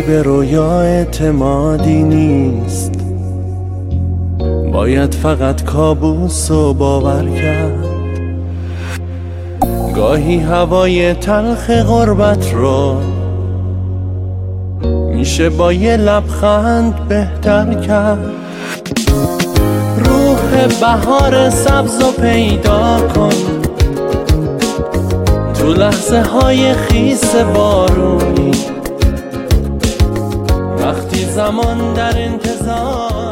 به رویا اعتمادی نیست، باید فقط کابوس رو باور کرد. گاهی هوای تلخ غربت رو میشه با یه لبخند بهتر کرد. روح بهار سبز رو پیدا کن تو لحظه های خیس بارونی، وقتی زمان در انتظار